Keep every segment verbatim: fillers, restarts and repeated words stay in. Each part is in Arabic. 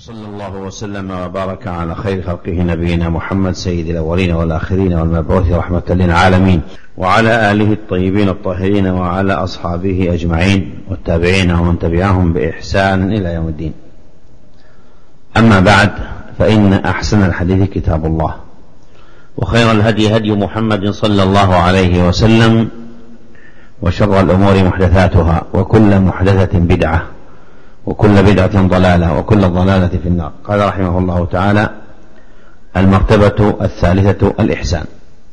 صلى الله وسلم وبارك على خير خلقه نبينا محمد سيد الأولين والآخرين والمبعوث رحمة للعالمين، وعلى آله الطيبين الطاهرين، وعلى أصحابه أجمعين والتابعين ومن تبعهم بإحسان إلى يوم الدين. أما بعد، فإن أحسن الحديث كتاب الله، وخير الهدي هدي محمد صلى الله عليه وسلم، وشر الأمور محدثاتها، وكل محدثة بدعة، وكل بدعة ضلالة، وكل ضلالة في النار. قال رحمه الله تعالى: المرتبة الثالثة الإحسان،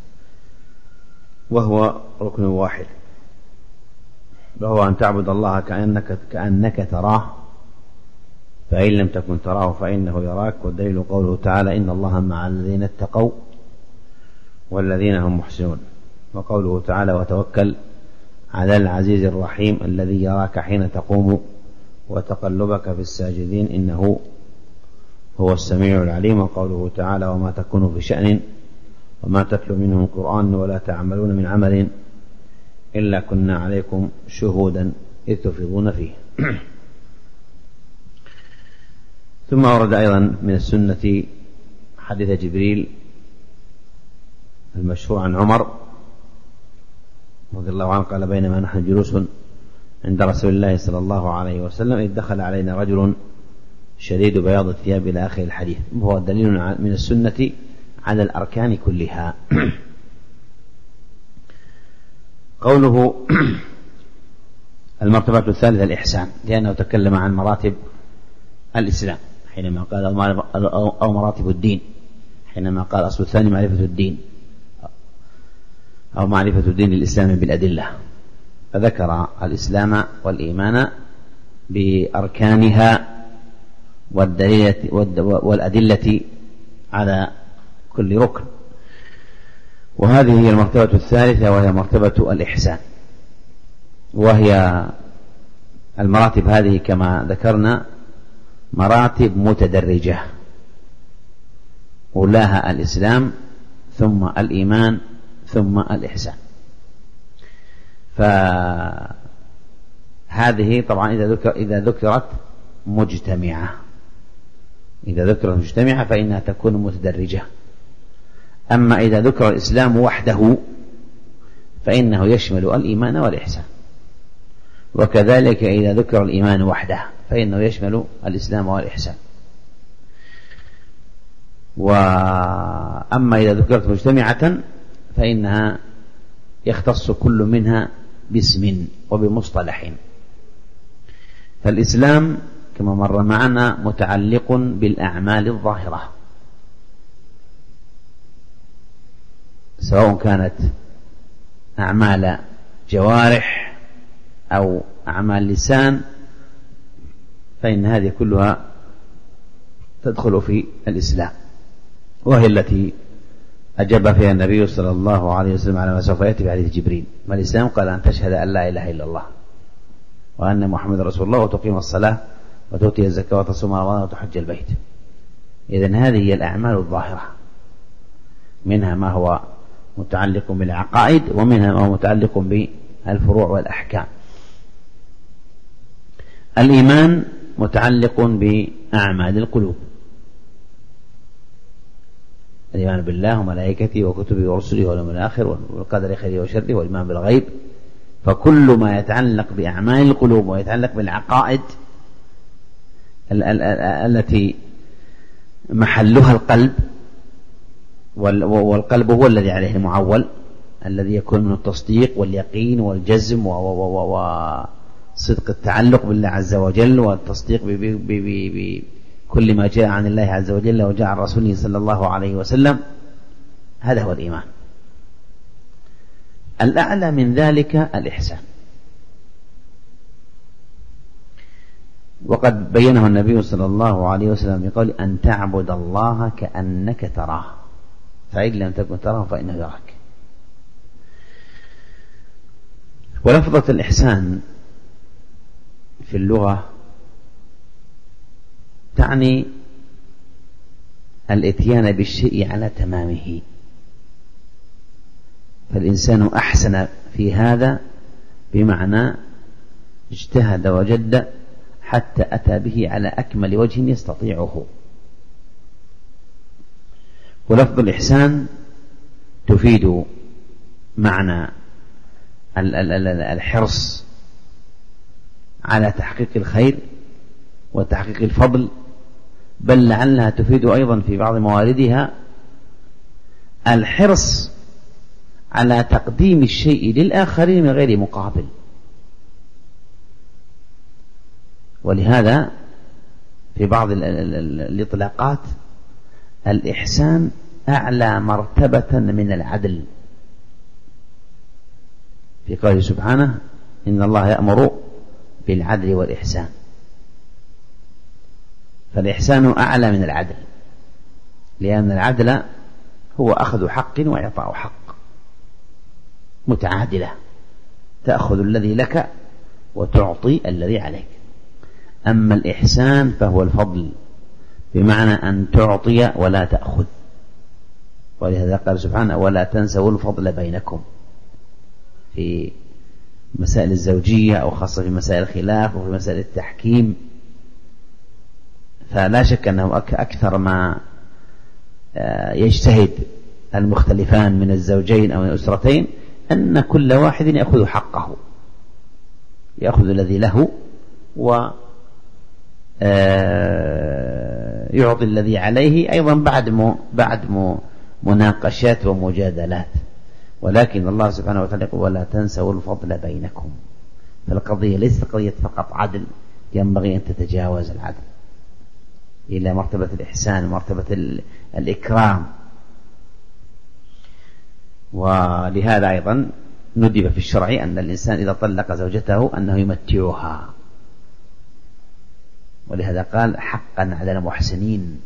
وهو ركن واحد، وهو أن تعبد الله كأنك, كأنك تراه، فإن لم تكن تراه فإنه يراك. والدليل قوله تعالى: إن الله مع الذين اتقوا والذين هم محسنون. وقوله تعالى: وتوكل على العزيز الرحيم الذي يراك حين تقوم وتقلبك في الساجدين إنه هو السميع العليم. وقوله تعالى: وما تكون في شأن وما تتلو منه من قرآن ولا تعملون من عمل إلا كنا عليكم شهودا إذ تفيضون فيه. ثم ورد أيضا من السنة حديث جبريل المشهور عن عمر رضي الله عنه قال: بينما نحن جلوس عند رسول الله صلى الله عليه وسلم إذ دخل علينا رجل شديد بياض الثياب إلى آخر الحديث. وهو دليل من السنة على الأركان كلها. قوله المرتبة الثالثة الإحسان، لأنه تكلم عن مراتب الإسلام حينما قال أو مراتب الدين، حينما قال أصل الثاني معرفة الدين أو معرفة الدين الإسلام بالأدلة، فذكر الإسلام والإيمان بأركانها والأدلة على كل ركن. وهذه هي المرتبة الثالثة، وهي مرتبة الإحسان. وهي المراتب هذه كما ذكرنا مراتب متدرجة، أولاها الإسلام ثم الإيمان ثم الإحسان. فهذه طبعا إذا, ذكر إذا ذكرت مجتمعة إذا ذكرت مجتمعة فإنها تكون متدرجة. أما إذا ذكر الإسلام وحده فإنه يشمل الإيمان والإحسان، وكذلك إذا ذكر الإيمان وحده فإنه يشمل الإسلام والإحسان. وأما إذا ذكرت مجتمعة فإنها يختص كل منها باسم وبمصطلح. فالإسلام كما مر معنا متعلق بالأعمال الظاهرة، سواء كانت أعمال جوارح أو أعمال لسان، فإن هذه كلها تدخل في الإسلام، وهي التي أجاب فيها النبي صلى الله عليه وسلم على ما سوف يأتي في حديث جبريل: ما الإسلام؟ قال: أن تشهد أن لا إله إلا الله وأن محمد رسول الله وتقيم الصلاة وتؤتي الزكاة وتصوم رمضان وتحج البيت. إذن هذه هي الأعمال الظاهرة، منها ما هو متعلق بالعقائد، ومنها ما هو متعلق بالفروع والأحكام. الإيمان متعلق بأعمال القلوب، الإيمان بالله وملائكته وكتبه ورسله واليوم الآخر والقدر خيره وشره والإيمان بالغيب. فكل ما يتعلق بأعمال القلوب ويتعلق بالعقائد التي محلها القلب، والقلب هو الذي عليه المعول، الذي يكون من التصديق واليقين والجزم وصدق التعلق بالله عز وجل، والتصديق بكل ما جاء عن الله عز وجل وجاء عن رسوله صلى الله عليه وسلم. هذا هو الإيمان. الأعلى من ذلك الإحسان، وقد بينه النبي صلى الله عليه وسلم بقول: أن تعبد الله كأنك تراه فإن لم تكن تراه فإنه يراك. ولفظة الإحسان في اللغة تعني الإتيان بالشيء على تمامه، فالإنسان أحسن في هذا بمعنى اجتهد وجد حتى أتى به على أكمل وجه يستطيعه. ولفظ الإحسان تفيد معنى الحرص على تحقيق الخير وتحقيق الفضل، بل لعلها تفيد أيضا في بعض مواردها الحرص على تقديم الشيء للآخرين من غير مقابل. ولهذا في بعض الإطلاقات الإحسان أعلى مرتبة من العدل، في قوله سبحانه إن الله يأمر بالعدل والإحسان، فالإحسان أعلى من العدل، لأن العدل هو أخذ حق وإعطاء حق متعادلة، تأخذ الذي لك وتعطي الذي عليك. أما الإحسان فهو الفضل، بمعنى أن تعطي ولا تأخذ، ولهذا قال سبحانه ولا تنسوا الفضل بينكم في مسائل الزوجية، أو خاصة في مسائل الخلاف وفي مسائل التحكيم. فلا شك أنه أكثر ما يجتهد المختلفان من الزوجين أو من الأسرتين أن كل واحد يأخذ حقه، يأخذ الذي له ويعطي الذي عليه، أيضا بعد بعد مناقشات ومجادلات. ولكن الله سبحانه وتعالى يقول ولا تنسوا الفضل بينكم، فالقضية ليست قضية فقط عدل، ينبغي أن تتجاوز العدل إلى مرتبة الإحسان ومرتبة الإكرام. ولهذا أيضا ندب في الشرع أن الإنسان إذا طلق زوجته أنه يمتعها، ولهذا قال حقا على المحسنين،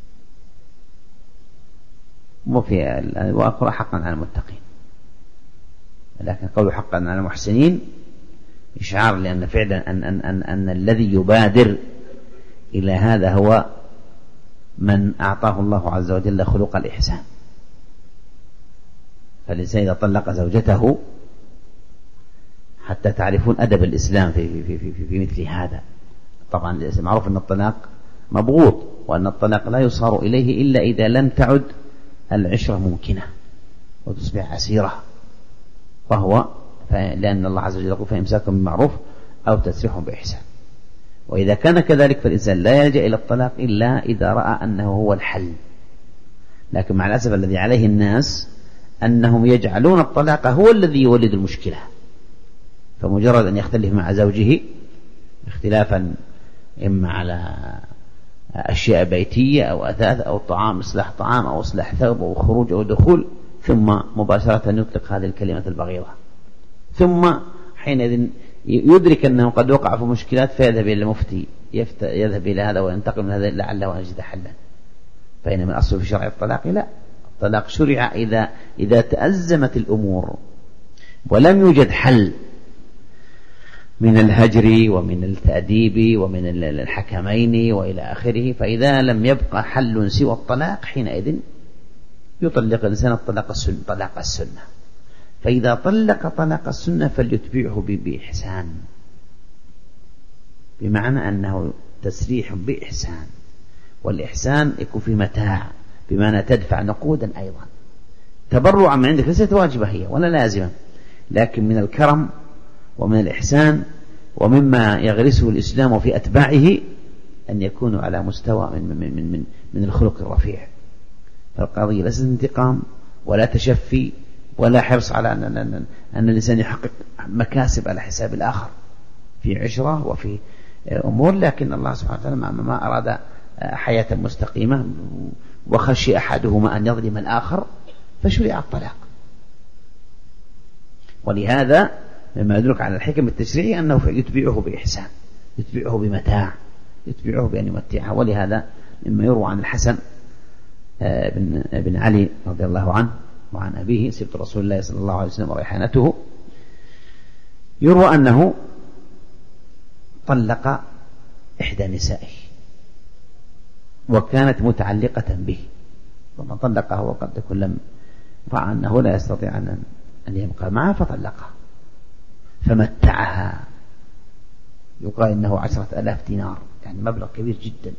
وفي وأخرى حقا على المتقين، لكن قول حقا على المحسنين إشعار لأن فعلا أن, أن, أن, أن الذي يبادر إلى هذا هو من أعطاه الله عز وجل خلق الإحسان. فالإنسان إذا طلق زوجته، حتى تعرفون أدب الإسلام في, في, في, في, في مثل هذا. طبعا معروف أن الطلاق مبغوض، وأن الطلاق لا يصار إليه إلا إذا لم تعد العشرة ممكنة وتصبح عسيرة، فهو لأن الله عز وجل يقول فإمساك بالمعروف أو تسريح بإحسان. وإذا كان كذلك فالإنسان لا يلجأ إلى الطلاق إلا إذا رأى أنه هو الحل. لكن مع الأسف الذي عليه الناس أنهم يجعلون الطلاق هو الذي يولد المشكلة، فمجرد أن يختلف مع زوجه اختلافا إما على أشياء بيتية أو أثاث أو طعام، إصلاح طعام أو إصلاح ثوب أو خروج أو دخول، ثم مباشرة يطلق هذه الكلمة البغيضة، ثم حينئذ يدرك أنه قد وقع في مشكلات فيذهب إلى المفتي، يذهب إلى هذا وينتقل من هذا لعله يجد حلا. فإن من أصل في شرع الطلاق لا، الطلاق شرع إذا إذا تأزمت الأمور ولم يوجد حل من الهجر ومن التأديب ومن الحكمين وإلى آخره، فإذا لم يبقى حل سوى الطلاق حينئذ يطلق الإنسان الطلاق السنة طلاق السنة. فإذا طلق طلاق السنة فليتبعه بإحسان، بمعنى أنه تسريح بإحسان، والإحسان يكون في متاع، بمعنى تدفع نقودا أيضا تبرعا من عندك، ليست واجبة هي ولا لازمة، لكن من الكرم ومن الإحسان ومما يغرسه الإسلام في أتباعه أن يكونوا على مستوى من, من, من, من, من الخلق الرفيع. فالقضية ليست انتقام ولا تشفي ولا حرص على أن, أن, أن, أن الإنسان يحقق مكاسب على حساب الآخر في عشرة وفي أمور، لكن الله سبحانه وتعالى ما أراد حياة مستقيمة وخشي أحدهما أن يظلم الآخر فشرع الطلاق. ولهذا مما يدلك على الحكم التشريعي أنه يتبعه بإحسان، يتبعه بمتاع، يتبعه بأن يمتعها. ولهذا مما يروى عن الحسن بن, بن علي رضي الله عنه وعن أبيه سبط رسول الله صلى الله عليه وسلم وريحانته، يروى أنه طلق إحدى نسائه وكانت متعلقة به، ومن طلقها وقد يكون لم رأى أنه لا يستطيع أن يبقى معها فطلقها، فمتعها يقال إنه عشرة ألاف دينار، يعني مبلغ كبير جدا.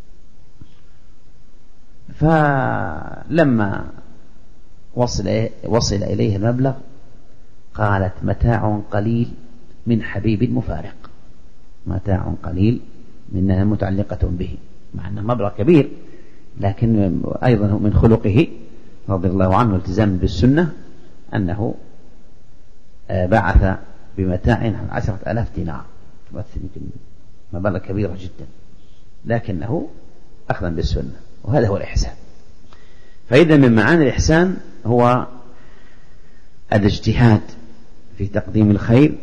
فلما وصل, وصل إليه المبلغ قالت متاع قليل من حبيب مفارق، متاع قليل منها متعلقة به، مع أنه مبلغ كبير، لكن أيضا من خلقه رضي الله عنه التزام بالسنة أنه بعث بمتاع عن عشرة ألاف دينار، يمكن مبلغ كبيرة جدا، لكنه أخذا بالسنة، وهذا هو الإحسان. فإذا من معاني الإحسان هو الاجتهاد في تقديم الخير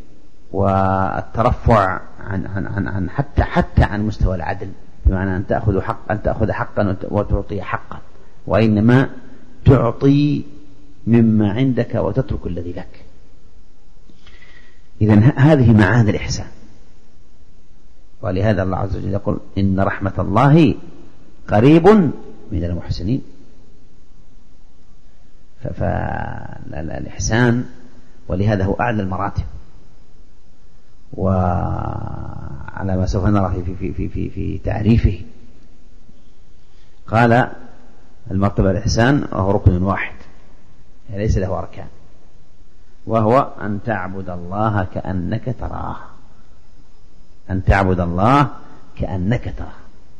والترفع عن, عن, عن, عن حتى حتى عن مستوى العدل، بمعنى أن تأخذ حق أن تأخذ حقا وتعطي حقا، وإنما تعطي مما عندك وتترك الذي لك. إذن هذه معاني الإحسان. ولهذا الله عز وجل يقول إن رحمة الله قريب من المحسنين. فالإحسان ولهذا هو أعلى المراتب، وعلى ما سوف نرى في, في, في, في, في تعريفه قال المرتبة الإحسان وهو ركن واحد يعني ليس له أركان، وهو أن تعبد الله كأنك تراه، أن تعبد الله كأنك تراه.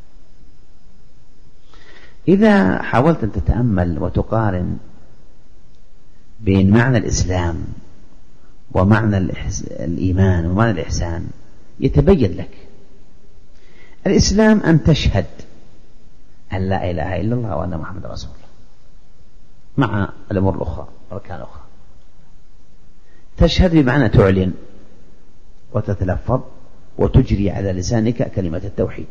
إذا حاولت أن تتأمل وتقارن بين معنى الإسلام ومعنى الإيمان ومعنى الإحسان يتبين لك. الإسلام أن تشهد أن لا إله إلا الله وأن محمد رسول الله، مع الأمور الأخرى أركان أخرى. تشهد بمعنى تعلن وتتلفظ وتجري على لسانك كلمة التوحيد،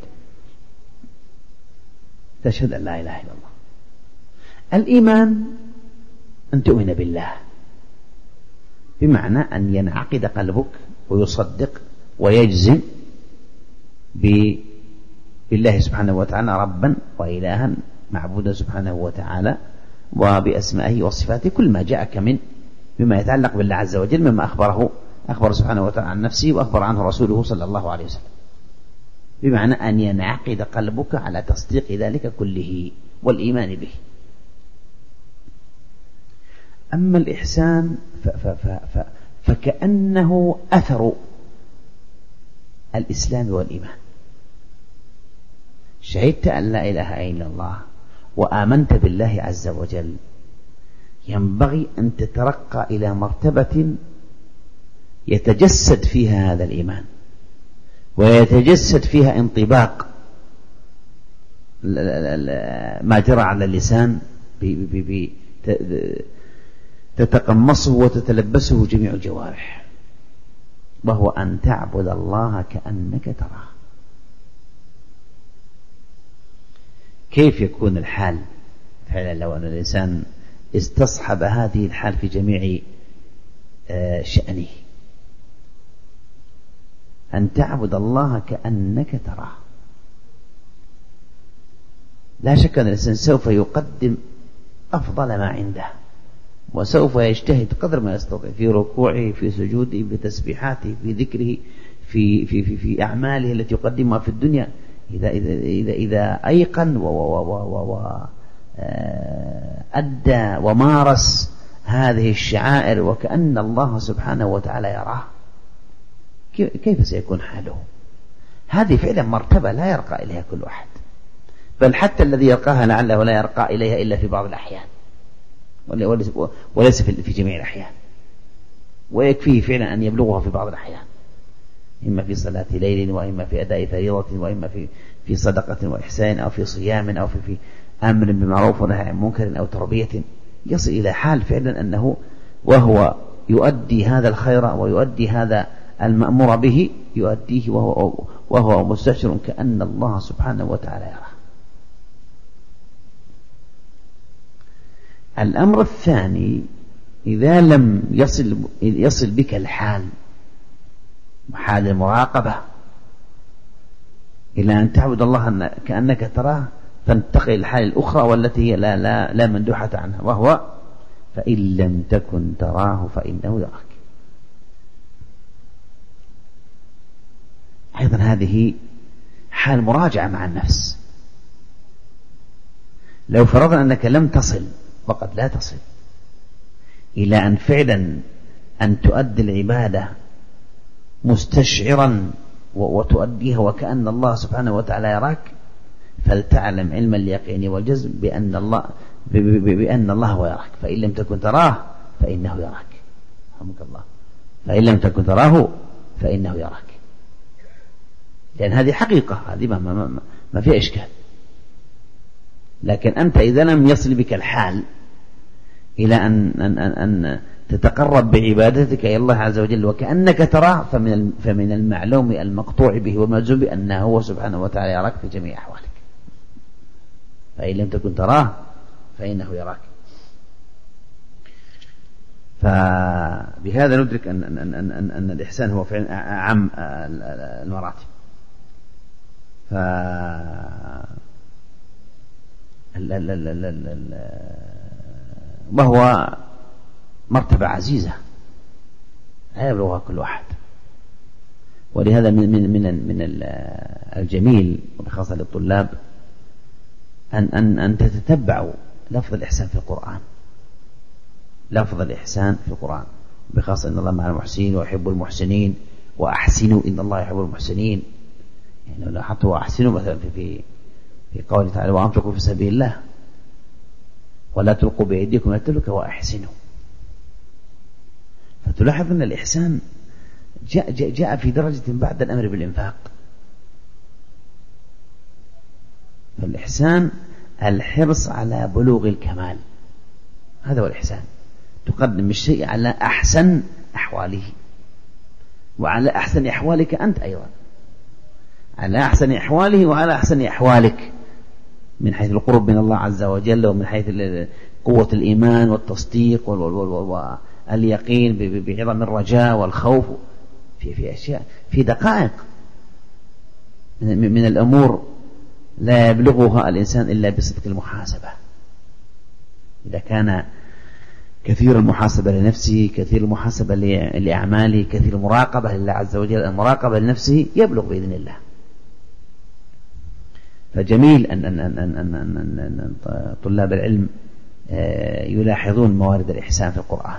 تشهد أن لا إله إلا الله. الإيمان أن تؤمن بالله، بمعنى أن ينعقد قلبك ويصدق ويجزم بالله سبحانه وتعالى ربا وإلها معبودا سبحانه وتعالى، وبأسمائه وصفاته كل ما جاءك من بما يتعلق بالله عز وجل مما أخبره أخبر سبحانه وتعالى عن نفسه وأخبر عنه رسوله صلى الله عليه وسلم، بمعنى أن ينعقد قلبك على تصديق ذلك كله والإيمان به. أما الإحسان ف ف ف ف فكأنه أثر الإسلام والإيمان. شهدت أن لا إله إلا الله وآمنت بالله عز وجل، ينبغي أن تترقى إلى مرتبة يتجسد فيها هذا الإيمان ويتجسد فيها انطباق ما جرى على اللسان تتقمصه وتتلبسه جميع الجوارح، وهو أن تعبد الله كأنك تراه. كيف يكون الحال فعلا لو أن الإنسان استصحب هذه الحال في جميع شأنه؟ أن تعبد الله كأنك تراه. لا شك أن الإنسان سوف يقدم أفضل ما عنده، وسوف يجتهد قدر ما يستطيع في ركوعه، في سجوده، في تسبيحاته، في ذكره، في في في, في أعماله التي يقدمها في الدنيا. إذا إذا إذا, إذا أيقن وأدى ومارس هذه الشعائر وكأن الله سبحانه وتعالى يراه، كيف سيكون حاله؟ هذه فعلا مرتبة لا يرقى إليها كل أحد، بل حتى الذي يرقاها لعله لا يرقى إليها إلا في بعض الأحيان، وليس في جميع الأحيان، ويكفيه فعلا أن يبلغها في بعض الأحيان، إما في صلاة ليل، وإما في أداء فريضة، وإما في في صدقة وإحسان، أو في صيام، أو في, في أمر بالمعروف ونهي عن منكر، أو تربية، يصل إلى حال فعلا أنه وهو يؤدي هذا الخير ويؤدي هذا المأمور به يؤديه وهو, وهو مستشعر كأن الله سبحانه وتعالى يراه. الأمر الثاني، إذا لم يصل, يصل بك الحال حال المراقبة إلى أن تعبد الله كأنك تراه، فانتقل الحال الأخرى والتي هي لا, لا, لا مندوحة عنها، وهو فإن لم تكن تراه فإنه يراك. أيضا هذه حال مراجعة مع النفس. لو فرضنا أنك لم تصل، وقد لا تصل إلى أن فعلا أن تؤدي العبادة مستشعرا وتؤديها وكأن الله سبحانه وتعالى يراك، فلتعلم علم اليقين والجزم بأن الله بأن الله هو يراك، فإن لم تكن تراه فإنه يراك. رحمك الله. فإن لم تكن تراه فإنه يراك، لأن هذه حقيقة، هذه ما, ما, ما فيها إشكال. لكن أنت إذا لم يصل بك الحال إلى أن, أن, أن, أن تتقرب بعبادتك إلى الله عز وجل وكأنك تراه، فمن فمن المعلوم المقطوع به والمجزوم بأنه هو سبحانه وتعالى يراك في جميع أحوالك. فإن لم تكن تراه فإنه يراك. فبهذا ندرك أن, أن, أن, أن, أن الإحسان هو فعلا أعم المراتب. ف وهو مرتبة عزيزة لا يبلغها كل واحد. ولهذا من من من من الجميل وبخاصة للطلاب أن أن أن تتتبعوا لفظ الإحسان في القرآن. لفظ الإحسان في القرآن بخاصة إن الله مع المحسنين ويحب المحسنين وأحسنوا إن الله يحب المحسنين. يعني لو حطوا أحسنوا مثلا في في في قوله تعالى وأنفقوا في سبيل الله ولا تلقوا بأيديكم إلى التهلكة وأحسنوا. فتلاحظ أن الإحسان جاء, جاء, جاء في درجة بعد الأمر بالإنفاق. فالإحسان الحرص على بلوغ الكمال، هذا هو الإحسان. تقدم الشيء على أحسن أحواله وعلى أحسن أحوالك أنت أيضا، على أحسن أحواله وعلى أحسن أحوالك، من حيث القرب من الله عز وجل، ومن حيث قوة الإيمان والتصديق واليقين بعظم الرجاء والخوف في في أشياء في دقائق من الأمور لا يبلغها الإنسان إلا بصدق المحاسبة. إذا كان كثير المحاسبة لنفسه، كثير المحاسبة لأعماله، كثير المراقبة لله عز وجل، المراقبة لنفسه، يبلغ بإذن الله. فجميل أن, أن, أن, أن, أن, أن, أن طلاب العلم يلاحظون موارد الإحسان في القرآن،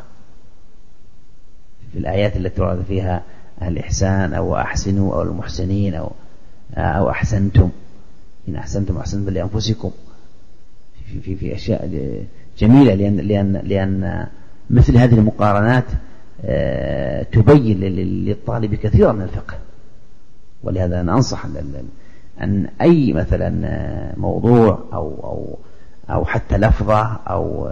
في الآيات التي ورد فيها الإحسان أو أحسنوا أو المحسنين أو, أو أحسنتم، إن أحسنتم أحسنتم لأنفسكم، في, في, في أشياء جميلة، لأن, لأن, لأن مثل هذه المقارنات تبين للطالب كثيرا من الفقه. ولهذا أنا أنصح أن أي مثلا موضوع أو, أو, أو حتى لفظة أو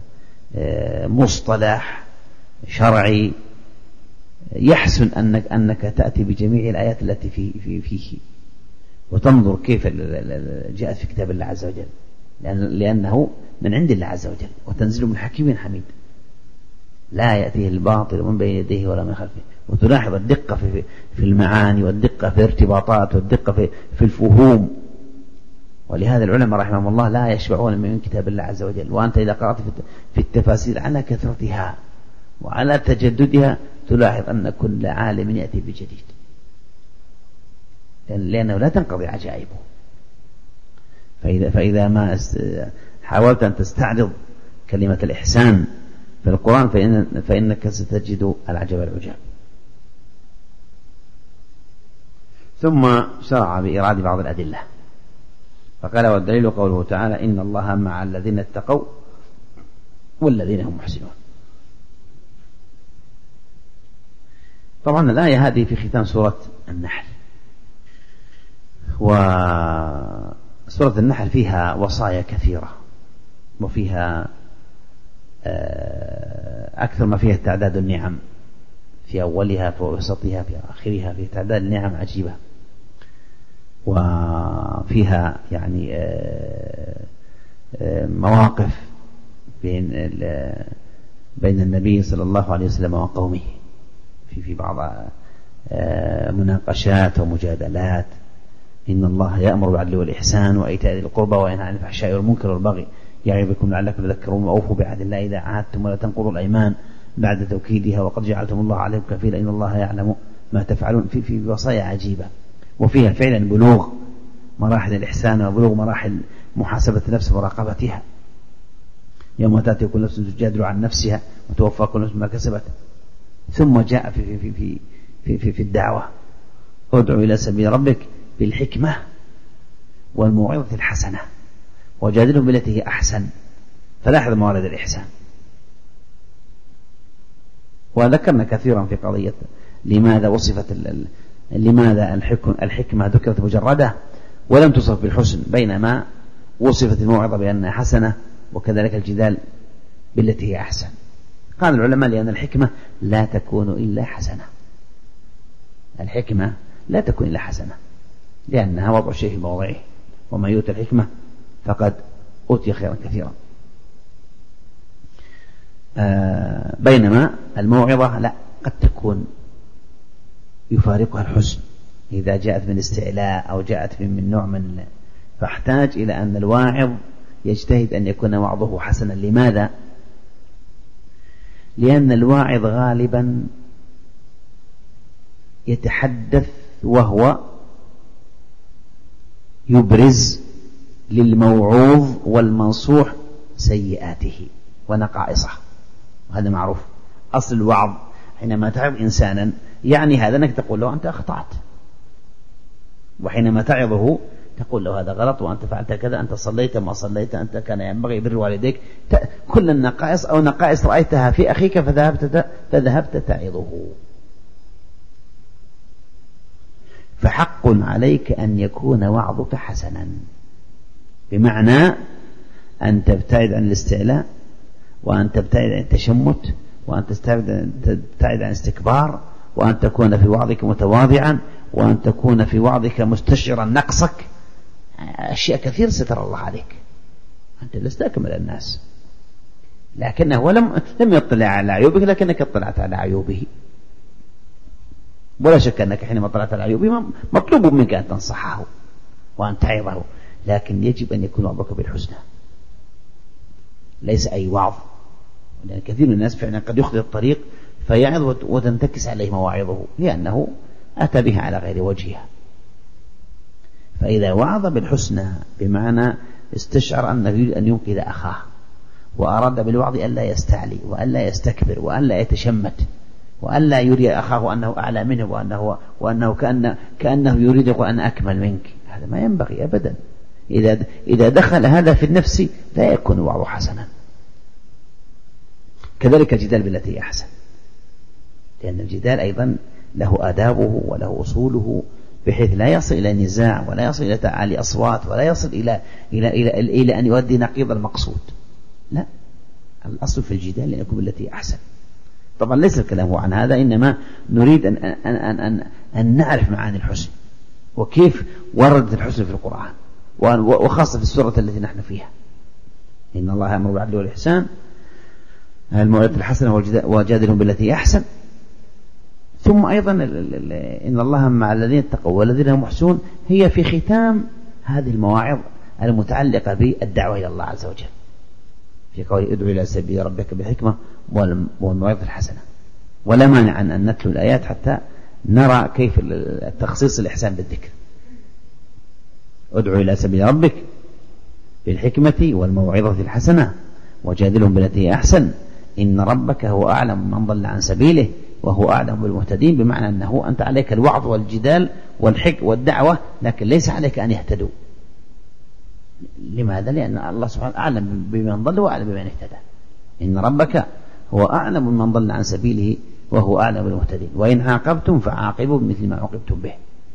مصطلح شرعي يحسن أنك, أنك تأتي بجميع الآيات التي في في فيه وتنظر كيف جاءت في كتاب الله عز وجل، لأن لأنه من عند الله عز وجل وتنزل من حكيم حميد لا يأتيه الباطل من بين يديه ولا من خلفه. وتلاحظ الدقة في في المعاني والدقة في الارتباطات والدقة في في الفهوم. ولهذا العلماء رحمهم الله لا يشبعون من كتاب الله عز وجل. وأنت إذا قرأت في التفاسير على كثرتها وعلى تجددها تلاحظ أن كل عالم يأتي بجديد، لأنه لا تنقضي عجائبه. فإذا, فإذا ما حاولت أن تستعرض كلمة الإحسان في القرآن فإن فإنك ستجد العجب العجاب. ثم شرع بإيراد بعض الأدلة فقال والدليل قوله تعالى إن الله مع الذين اتقوا والذين هم محسنون. طبعا الآية هذه في ختام سورة النحل، وسورة النحل فيها وصايا كثيرة وفيها أكثر ما فيها تعداد النعم، في أولها في وسطها في آخرها في تعداد النعم عجيبة، وفيها يعني مواقف بين بين النبي صلى الله عليه وسلم وقومه في في بعض مناقشات ومجادلات. إن الله يأمر بالعدل والإحسان وإيتاء ذي القربى وينهى عن الفحشاء والمنكر والبغي يعظكم لعلكم تذكرون وأوفوا بعهد الله إذا عاهدتم ولا تنقضوا الأيمان بعد توكيدها وقد جعلتم الله عليكم كفيلا إن الله يعلم ما تفعلون. في في وصايا عجيبة وفيها فعلا بلوغ مراحل الإحسان وبلوغ مراحل محاسبة النفس ومراقبتها. يوم تأتي كل نفس تجادل عن نفسها وتوفى كل نفس ما كسبت. ثم جاء في, في, في, في, في, في الدعوة ادعو إلى سبيل ربك بالحكمة والموعظة الحسنة وجادلهم بالتي هي أحسن. فلاحظ موارد الإحسان. وذكرنا كثيرا في قضية لماذا وصفت لماذا الحكمة ذكرت مجردة ولم تصف بالحسن، بينما وصفت الموعظة بأنها حسنة وكذلك الجدال بالتي هي أحسن. قال العلماء لأن الحكمة لا تكون إلا حسنة. الحكمة لا تكون إلا حسنة لأنها وضع الشيء في موضعه، وما يؤتى الحكمة فقد أوتي خيرا كثيرا. آه بينما الموعظة لا، قد تكون يفارقها الحسن إذا جاءت من استعلاء أو جاءت من نوع من، فاحتاج إلى أن الواعظ يجتهد أن يكون وعظه حسنا. لماذا؟ لأن الواعظ غالبا يتحدث وهو يبرز للموعوظ والمنصوح سيئاته ونقائصه، وهذا معروف. أصل الوعظ حينما تعظ إنسانا يعني هذا أنك تقول له أنت أخطأت، وحينما تعظه تقول له هذا غلط وأنت فعلت كذا، أنت صليت ما صليت، أنت كان ينبغي بر والديك، كل النقائص أو نقائص رأيتها في أخيك فذهبت, فذهبت تعظه. فحق عليك أن يكون وعظك حسنا، بمعنى أن تبتعد عن الاستعلاء، وأن تبتعد عن التشمت، وأن تبتعد عن الاستكبار، وأن تكون في وعظك متواضعا، وأن تكون في وعظك مستشعرا نقصك. أشياء كثير ستر الله عليك، أنت لست أكمل الناس، لكنه لم لم يطلع على عيوبك لكنك اطلعت على عيوبه. ولا شك أنك حينما اطلعت على عيوبه مطلوب منك أن تنصحه وأن تعظه، لكن يجب أن يكون وعظك بالحسنى، ليس أي وعظ. لأن كثير من الناس فعلا قد يخطئ الطريق فيعظ وتنتكس عليه مواعظه لأنه أتى بها على غير وجهها. فإذا وعظ بالحسنى بمعنى استشعر أنه يريد أن ينقذ أخاه، وأراد بالوعظ ألا يستعلي وألا يستكبر وألا يتشمت وألا يري أخاه أنه أعلى منه وأنه, وأنه كأن كأنه يريد أن أكمل منك، هذا ما ينبغي أبدا. إذا إذا دخل هذا في النفس لا يكون وعظه حسنا. كذلك الجدال بالتي أحسن، لأن الجدال أيضا له آدابه وله أصوله، بحيث لا يصل إلى نزاع ولا يصل إلى تعالي أصوات ولا يصل إلى إلى إلى, إلى أن يؤدي نقيض المقصود. لا، الأصل في الجدال أن يكون بالتي أحسن. طبعا ليس الكلام عن هذا، إنما نريد أن, أن, أن, أن, أن نعرف معاني الحسن وكيف وردت الحسن في القرآن، وخاصة في السورة التي نحن فيها. إن الله يأمر بالعدل والإحسان، الموعظة الحسنة وجادلهم بالتي أحسن. ثم أيضا إن الله مع الذين اتقوا والذين هم محسنون، هي في ختام هذه المواعظ المتعلقة بالدعوة إلى الله عز وجل، في قول ادعو إلى سبيل ربك بالحكمة والموعظة الحسنة. ولا مانع أن نتلو الآيات حتى نرى كيف التخصيص الإحسان بالذكر. ادعو إلى سبيل ربك بالحكمة والموعظة الحسنة وجادلهم بالتي أحسن إن ربك هو أعلم من ضل عن سبيله وهو أعلم بالمهتدين، بمعنى أنه أنت عليك الوعظ والجدال والحك والدعوة، لكن ليس عليك أن يهتدوا. لماذا؟ لأن الله سبحانه أعلم بمن ضل وأعلم بمن اهتدى. إن ربك هو أعلم من ضل عن سبيله وهو أعلم بالمهتدين، وإن عاقبتم فعاقبوا بمثل ما عوقبتم به.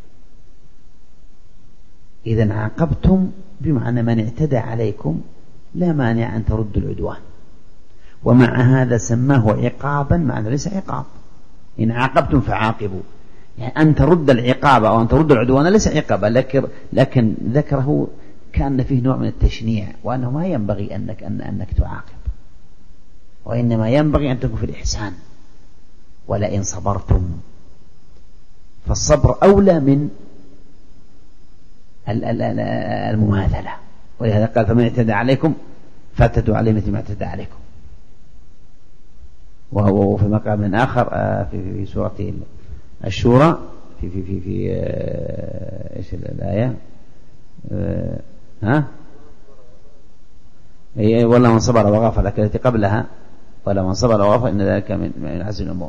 إذا عاقبتم بمعنى من اعتدى عليكم لا مانع أن تردوا العدوان، ومع هذا سماه عقابا معنى ليس عقاب. إن عاقبتم فعاقبوا، يعني أن ترد العقاب أو أن ترد العدوان ليس عقابا، لكن, لكن ذكره كان فيه نوع من التشنيع، وأنه ما ينبغي أنك, أن أنك تعاقب، وإنما ينبغي أن تكون في الإحسان. ولئن صبرتم، فالصبر أولى من المماثلة. ولهذا قال فمن اعتدى عليكم فاعتدوا عليه مثل ما اعتدى عليكم. وهو في مقام آخر في سورة الشورى في في في, في آه إيش الآية آه ها هي ولا من صبر وغفر، لكن التي قبلها ولا من صبر وغفر إن ذلك من من عزم الأمور.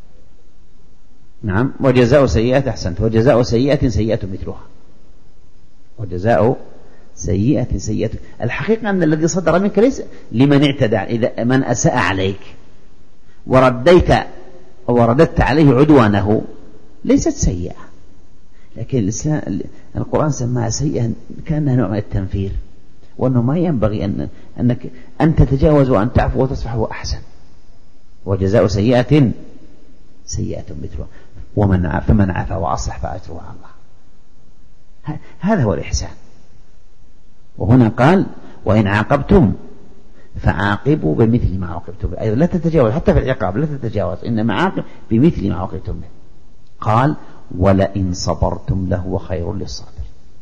نعم. وجزاء سيئة أحسنت، وجزاء سيئة سيئة مثلها، وجزاء سيئة سيئة. الحقيقة أن الذي صدر منك ليس لمن اعتدى، إذا من أساء عليك ورديت ورددت عليه عدوانه ليست سيئة، لكن الإسلام القرآن سماها سيئة كأنها نوع من التنفير، وأنه ما ينبغي أن أنك أن تتجاوز وأن تعفو وتصفح هو أحسن. وجزاء سيئة سيئة مثلها ومن فمن عفا وأصلح فأجره على الله. هذا هو الإحسان. وهنا قال وإن عاقبتم فعاقبوا بمثل ما عاقبتم به، أيضا لا تتجاوز حتى في العقاب، لا تتجاوز، إنما عاقب بمثل ما عاقبتم به. قال ولئن صبرتم لهو خير للصابرين.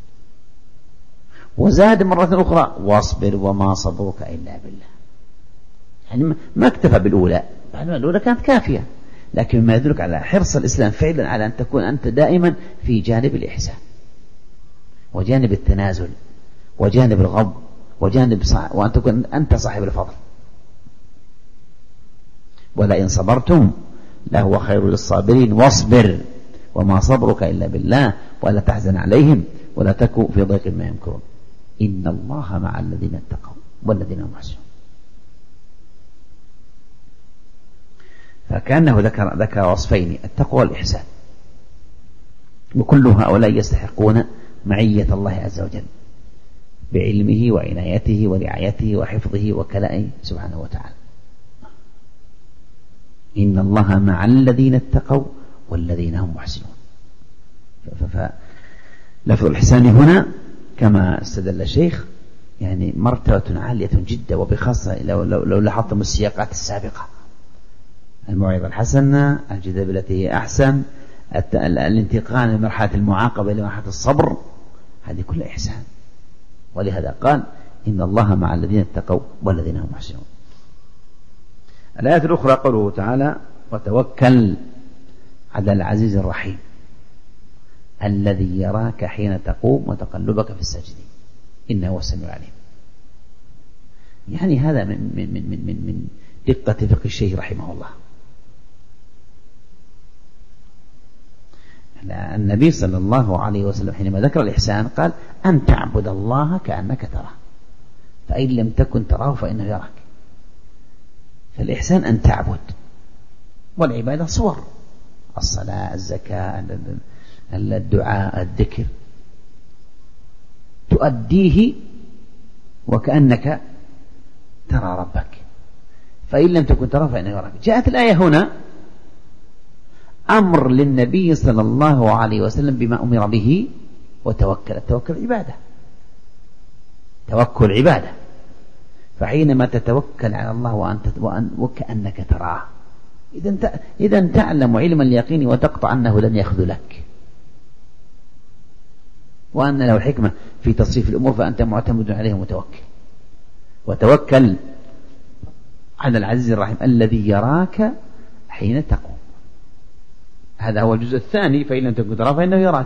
وزاد مرة أخرى واصبر وما صبرك إلا بالله. يعني ما اكتفى بالأولى، الأولى كانت كافية، لكن ما يدلك على حرص الإسلام فعلا على أن تكون أنت دائما في جانب الإحسان وجانب التنازل وجانب الغض وجانب صح... وأن تكون أنت صاحب الفضل. ولئن صبرتم لهو خير للصابرين واصبر وما صبرك إلا بالله ولا تحزن عليهم ولا تكن في ضيق ما يمكرون إن الله مع الذين اتقوا والذين هم محسنون. فكأنه ذكر ذكر وصفين، التقوى والإحسان، وكل هؤلاء يستحقون معية الله عز وجل بعلمه وعنايته ورعايته وحفظه وكلائه سبحانه وتعالى. إن الله مع الذين اتقوا والذين هم محسنون. فلفظ الإحسان هنا كما استدل الشيخ يعني مرتبة عالية جدا، وبخاصة لو, لو, لو لاحظتم السياقات السابقة، الموعظة الحسنة، الجدال بالتي هي أحسن، الانتقال من مرحلة المعاقبة إلى مرحلة الصبر، هذه كلها إحسان. ولهذا قال إن الله مع الذين اتقوا والذين هم محسنون. الآية الأخرى قوله تعالى وتوكل على العزيز الرحيم الذي يراك حين تقوم وتقلبك في الساجدين إنه هو السميع العليم. يعني هذا من من من من من, من دقة فقه الشيخ رحمه الله. النبي صلى الله عليه وسلم حينما ذكر الإحسان قال أن تعبد الله كأنك تراه فإن لم تكن تراه فإنه يراك. فالإحسان أن تعبد، والعبادة صور، الصلاة، الزكاة، الدعاء، الذكر، تؤديه وكأنك ترى ربك فإن لم تكن تراه فإنه يراك. جاءت الآية هنا أمر للنبي صلى الله عليه وسلم بما أمر به وتوكل. التوكل عبادة، توكل عبادة. فحينما تتوكل على الله وأنت وأن وكأنك تراه إذا إذا تعلم علم اليقين وتقطع أنه لن يخذلك وأن له الحكمة في تصريف الأمور، فأنت معتمد عليه متوكل. وتوكل على العزيز الرحيم الذي يراك حين تقوم. هذا هو الجزء الثاني، فإن لم تكن تراه فإنه يراك.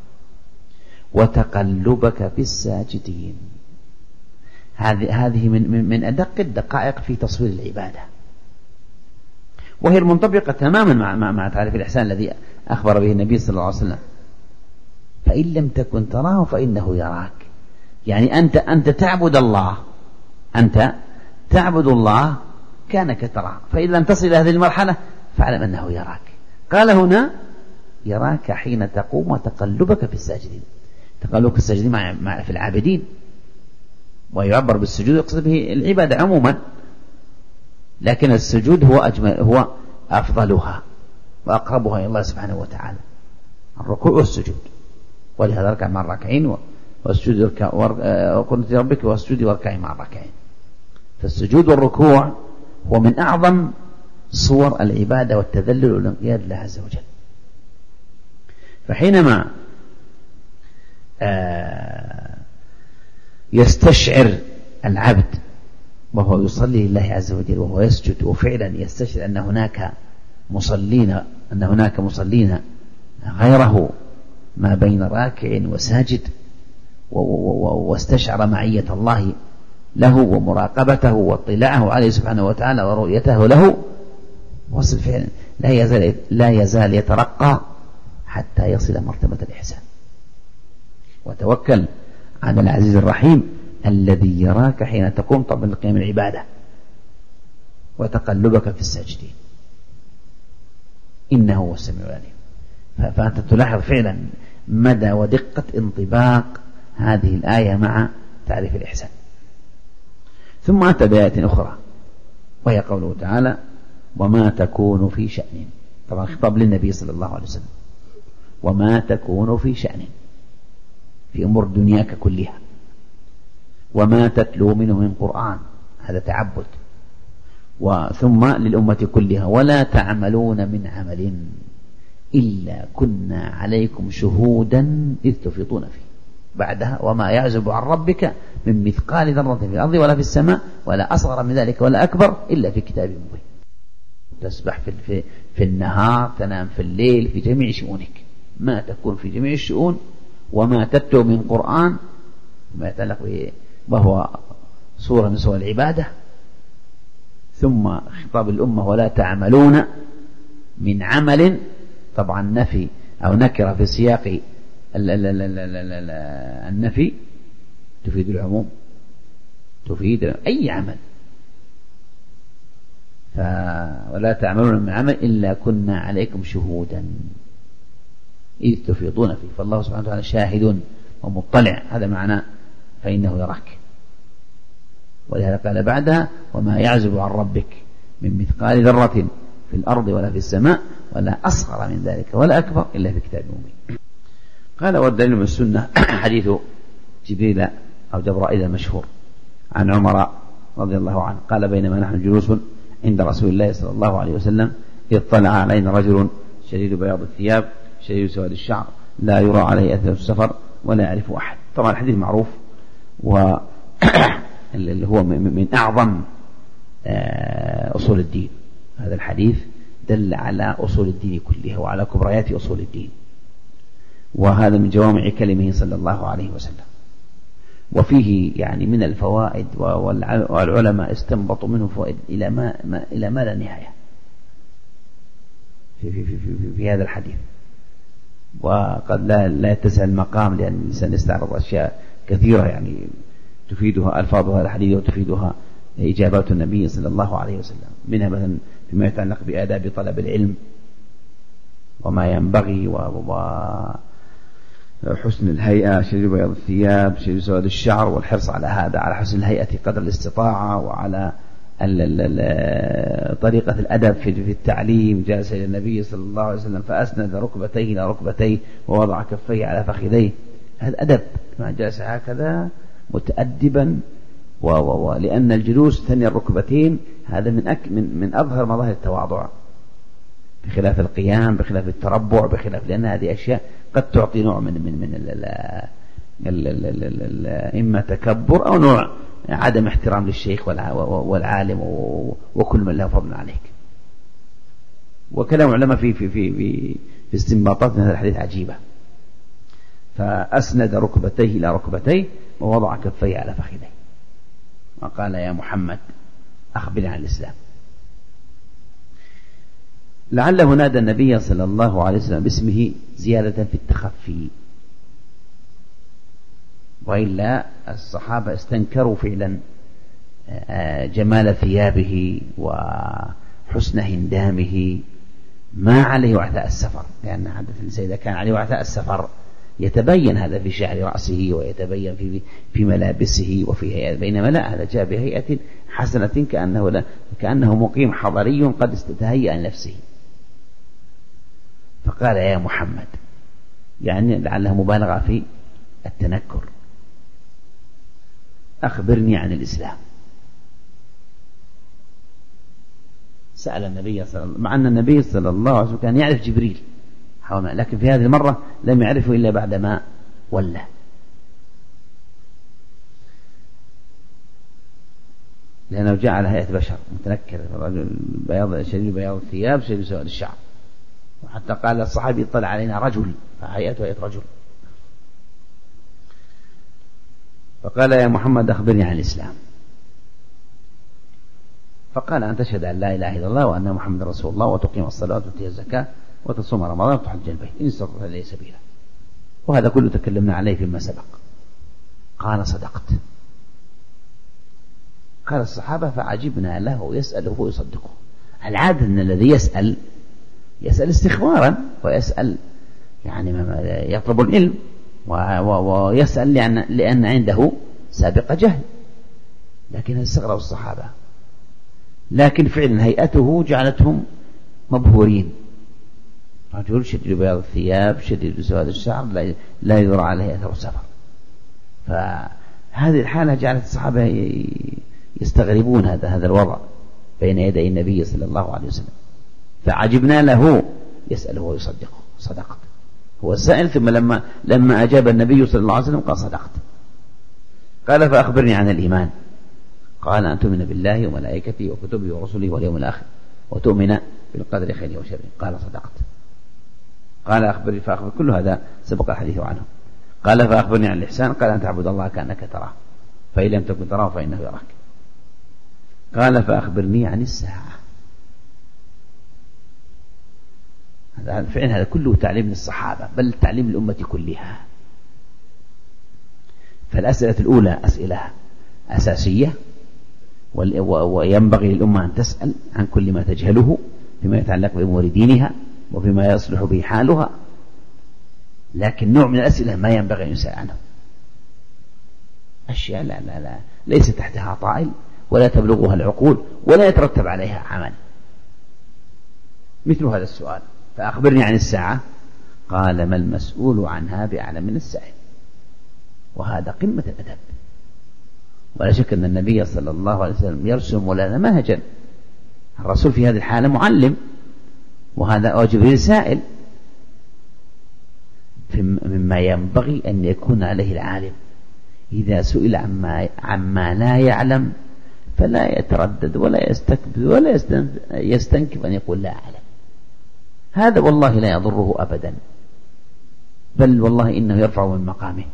وتقلبك في الساجدين، هذه هذه من من من أدق الدقائق في تصوير العبادة، وهي المنطبقة تماما مع مع, مع تعريف الإحسان الذي أخبر به النبي صلى الله عليه وسلم. فإن لم تكن تراه فإنه يراك، يعني أنت أنت تعبد الله، أنت تعبد الله كأنك تراه، فإن لم تصل إلى هذه المرحلة فاعلم أنه يراك. قال هنا يراك حين تقوم وتقلبك في الساجدين. تقلبك في الساجدين مع, مع في العابدين، ويعبر بالسجود يقصد به العبادة عموما، لكن السجود هو أجمل، هو أفضلها وأقربها إلى الله سبحانه وتعالى، الركوع والسجود. ولهذا ركع مع الركعين والسجود يركع وقلت ربك والسجود واركعي مع الركعين. فالسجود والركوع هو من أعظم صور العبادة والتذلل والانقياد لله عز وجل. فحينما يستشعر العبد وهو يصلي لله عز وجل وهو يسجد وفعلا يستشعر أن هناك مصلين أن هناك مصلين غيره ما بين راكع وساجد واستشعر معية الله له ومراقبته واطلاعه عليه سبحانه وتعالى ورؤيته له، وصل فعلا لا يزال, لا يزال يترقى حتى يصل مرتبة الإحسان. وتوكل على العزيز الرحيم الذي يراك حين تقوم طبعا لقيام العبادة وتقلبك في الساجدين إنه هو السميع العليم. فأنت تلاحظ فعلا مدى ودقة انطباق هذه الآية مع تعريف الإحسان. ثم أتى بآية أخرى وهي قوله تعالى وما تكون في شأن، طبعا خطاب للنبي صلى الله عليه وسلم، وما تكون في شأن في أمور دنياك كلها، وما تتلو منه من قرآن، هذا تعبد، وثم للأمة كلها ولا تعملون من عمل إلا كنا عليكم شهودا إذ تفيضون فيه، بعدها وما يعزب عن ربك من مثقال ذرة في الأرض ولا في السماء ولا أصغر من ذلك ولا أكبر إلا في كتاب مبين. تسبح في, في, في النهار، تنام في الليل، في جميع شؤونك، ما تكون في جميع الشؤون. وما تتلو من قرآن ما يتعلق به وهو صورة من صور العبادة. ثم خطاب الأمة ولا تعملون من عمل، طبعا نفي أو نكرة في سياق النفي تفيد العموم، تفيد أي عمل. ولا تعملون من عمل إلا كنا عليكم شهودا إذ تفيضون فيه، فالله سبحانه وتعالى شاهد ومطلع، هذا معنى فإنه يراك. ولهذا قال بعدها وما يعزب عن ربك من مثقال ذرة في الأرض ولا في السماء ولا أصغر من ذلك ولا أكبر إلا في كتاب مبين. قال والدليل من السنة حديث جبريل أو جبرائيل المشهور عن عمر رضي الله عنه قال بينما نحن جلوس عند رسول الله صلى الله عليه وسلم إذ طلع علينا رجل شديد بياض الثياب شديد سواد الشعر لا يرى عليه أثر السفر ولا يعرف أحد. طبعا الحديث معروف واللي هو من أعظم أصول الدين. هذا الحديث دل على أصول الدين كلها وعلى كبريات أصول الدين، وهذا من جوامع كلمه صلى الله عليه وسلم. وفيه يعني من الفوائد والعلماء استنبطوا منه فوائد إلى ما, ما إلى ما لا نهاية في, في, في, في, في هذا الحديث. وقد لا, لا يتسع المقام لأن الإنسان يستعرض أشياء كثيرة يعني تفيدها ألفاظ هذا الحديث وتفيدها إجابات النبي صلى الله عليه وسلم، منها مثلا فيما يتعلق بآداب طلب العلم وما ينبغي وحسن الهيئة، شديد بياض الثياب، شديد سواد الشعر، والحرص على هذا، على حسن الهيئة قدر الاستطاعة، وعلى طريقة الأدب في التعليم. جلس إلى النبي صلى الله عليه وسلم فأسند ركبتيه إلى ركبتيه ووضع كفيه على فخذيه، هذا أدب، ما جلس هكذا متأدبا، ولأن الجلوس ثني الركبتين هذا من أك من من أظهر مظاهر التواضع، بخلاف القيام، بخلاف التربع، بخلاف لأن هذه أشياء قد تعطي نوع من من من ال ال ال ال إما تكبر أو نوع عدم احترام للشيخ والعالم وكل من له فضل عليك. وكلام علماء في في في في, في استنباطات من هذا الحديث عجيبة. فأسند ركبتيه إلى ركبتيه ووضع كفيه على فخذيه وقال يا محمد أخبرني عن الإسلام. لعله نادى النبي صلى الله عليه وسلم باسمه زيادة في التخفي، وإلا الصحابة استنكروا فعلا جمال ثيابه وحسن هندامه ما عليه وعثاء السفر، لأن عادة السيدة كان عليه وعثاء السفر يتبين هذا في شعر رأسه ويتبين في في ملابسه وفي هيئة، بينما لا، هذا جاء بهيئة حسنة كأنه لا كأنه مقيم حضري قد استتهيأ لنفسه. فقال يا محمد، يعني لعله مبالغة في التنكر، أخبرني عن الإسلام. سأل النبي صلى الله عليه وسلم، مع أن النبي صلى الله عليه وسلم كان يعرف جبريل، لكن في هذه المرة لم يعرفه إلا بعدما ولى. لأنه جاء على هيئة بشر متنكر، بياض شديد بياض الثياب شديد سواد الشعر، وحتى قال الصحابي اطلع علينا رجل فهيئته هيئة رجل. فقال يا محمد أخبرني عن الإسلام. فقال أن تشهد أن لا إله إلا الله وأن محمد رسول الله وتقيم الصلاة وتؤتي الزكاة وتصوم رمضان وتحج البيت إن استطعت إليه سبيلا. وهذا كله تكلمنا عليه فيما سبق. قال صدقت. قال الصحابة فعجبنا له يسأله ويصدقه. العادة أن الذي يسأل يسأل استخبارا ويسأل يعني يطلب العلم ويسأل لأن, لأن عنده سابق جهل، لكن استغرب الصحابة. لكن فعلا هيئته جعلتهم مبهورين. رجل شديد بياض الثياب شديد سواد الشعر لا يدرى عليه أثر السفر. فهذه الحالة جعلت الصحابة يستغربون هذا هذا الوضع بين يدي النبي صلى الله عليه وسلم. فعجبنا له يسأله ويصدقه. صدقت. هو السائل ثم لما لما أجاب النبي صلى الله عليه وسلم قال صدقت. قال فأخبرني عن الإيمان. قال أن تؤمن بالله وملائكته وكتبه ورسله واليوم الآخر وتؤمن بالقدر خيره وشره. قال صدقت. قال أخبرني فأخبر كل هذا سبق الحديث عنه. قال فأخبرني عن الإحسان. قال أن تعبد الله كأنك تراه فإن لم تكن تراه فإنه يراك. قال فأخبرني عن الساعة. هذا فعلا هذا كله تعليم للصحابة بل تعليم الأمة كلها. فالأسئلة الأولى أسئلة أساسية وينبغي للأمة أن تسأل عن كل ما تجهله فيما يتعلق بأمور دينها وفيما يصلح به حالها، لكن نوع من الأسئلة ما ينبغي أن يسأل عنه. أشياء لا لا لا ليس تحتها طائل ولا تبلغها العقول ولا يترتب عليها عمل، مثل هذا السؤال فأخبرني عن الساعة. قال ما المسؤول عنها بأعلم من السائل. وهذا قمة الأدب. ولا شك أن النبي صلى الله عليه وسلم يرسم لنا منهجا. الرسول في هذه الحالة معلم وهذا وجبريل سائل. مما ينبغي أن يكون عليه العالم إذا سئل عما, عما لا يعلم فلا يتردد ولا يستكبر ولا يستنكف أن يقول لا أعلم. هذا والله لا يضره أبدا بل والله إنه يرفع من مقامه.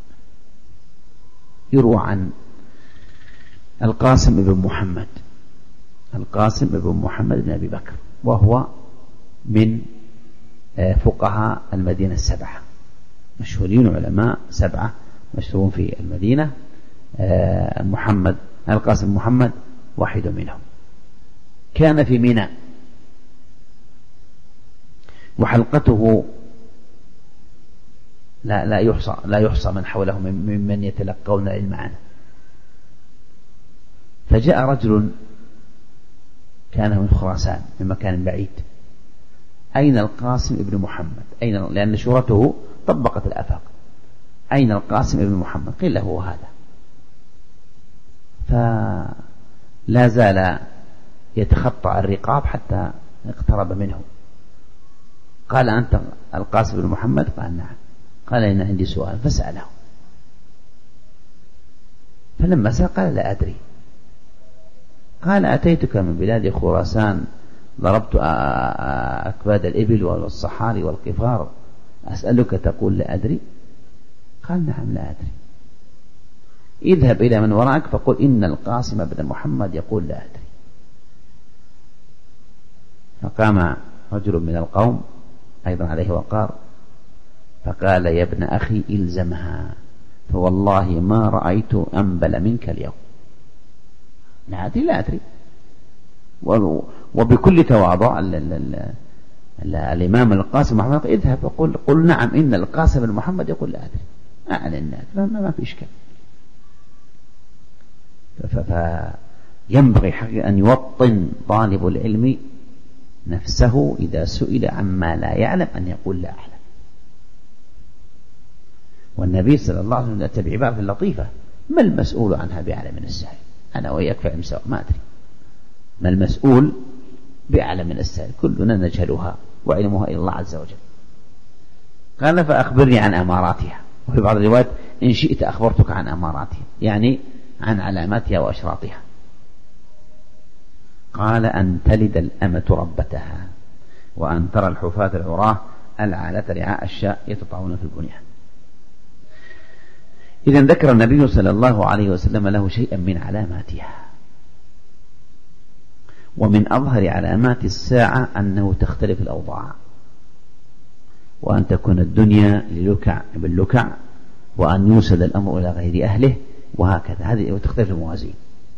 يروى عن القاسم بن محمد القاسم بن محمد بن أبي بكر وهو من فقهاء المدينة السبعة مشهورين علماء سبعة مشهورون في المدينة. محمد القاسم محمد واحد منهم. كان في منى وحلقته لا لا يحصى لا يحصى من حوله ممن يتلقون العلم عنه. فجاء رجل كان من خراسان من مكان بعيد. أين القاسم ابن محمد؟ أين؟ لأن شهرته طبقت الآفاق. أين القاسم ابن محمد؟ قيل له هو هذا. فلا زال يتخطى الرقاب حتى اقترب منه. قال أنت القاسم ابن محمد؟ قال نعم. قال إن عندي سؤال. فسأله فلما سأل قال لا أدري. قال أتيتك من بلاد خراسان ضربت أكباد الإبل والصحاري والقفار أسألك تقول لا أدري؟ قال نعم لا أدري. اذهب إلى من وراءك فقل إن القاسم بن محمد يقول لا أدري. فقام رجل من القوم أيضا عليه وقار فقال يا ابن أخي إلزمها فوالله ما رأيت أنبل منك اليوم. لا أدري لا أدري. وبكل تواضع الإمام القاسم محمد اذهب وقل قل نعم إن القاسم بن محمد يقول لا أدري. أعلن ما, ما في إشكال. فينبغي حقيقة أن يوطن طالب العلم نفسه إذا سئل عما لا يعلم أن يقول لا أعلم. والنبي صلى الله عليه وسلم أتى بعبارة لطيفة ما المسؤول عنها بأعلم من السائل. أنا وإياك فعلم سواء ما أدري. ما المسؤول بأعلم من السائل. كلنا نجهلها وعلمها إلى الله عز وجل. قال فأخبرني عن أماراتها. وفي بعض الروايات إن شئت أخبرتك عن أماراتها يعني عن علاماتها وأشراطها. قال أن تلد الأمة ربتها وأن ترى الحفاة العراة العالة رعاء الشاء يتطاولون في البنيان. إذا ذكر النبي صلى الله عليه وسلم له شيئا من علاماتها. ومن أظهر علامات الساعة أنه تختلف الأوضاع، وأن تكون الدنيا للكع باللكع، وأن يوسد الأمر إلى غير أهله، وهكذا. هذه وتختلف الموازين.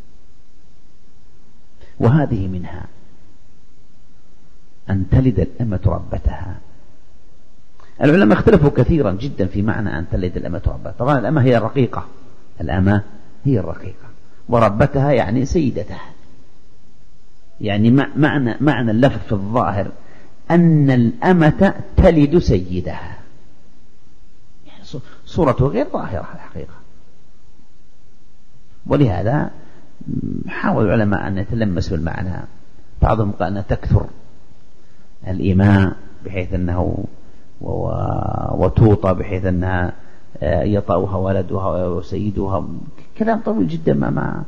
وهذه منها أن تلد الأمة ربتها. العلماء اختلفوا كثيرا جدا في معنى أن تلد الأمة ربتها. طبعا الأمة هي الرقيقة، الأمة هي الرقيقة، وربتها يعني سيدتها. يعني معنى معنى اللفظ في الظاهر أن الأمة تلد سيدها، يعني صورته غير ظاهرة الحقيقة. ولهذا حاول العلماء أن يتلمسوا المعنى. بعضهم قال أن تكثر الإماء بحيث أنه وتوطى بحيث أنها يطأها ولدها وسيدها. كلام طويل جدا ما ما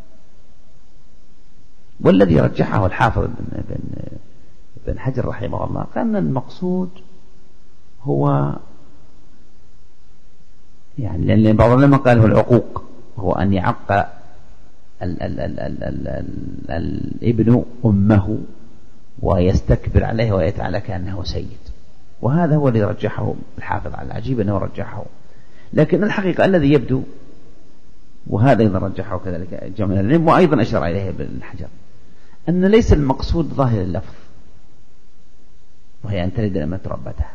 والذي رجحه الحافظ بن, بن, بن حجر رحمه الله قال أن المقصود هو يعني، لأن بعض العلماء قال هو العقوق، هو أن يعق ال ال ال ال ال ال ال الابن أمه ويستكبر عليه ويتعالى كأنه سيد. وهذا هو الذي رجحه الحافظ. على العجيب أنه رجحه، لكن الحقيقة الذي يبدو، وهذا أيضا رجحه كذلك جمع العلم وأيضا أشار إليه ابن حجر، أن ليس المقصود ظاهر اللفظ وهي أن تلد الأمة ربتها،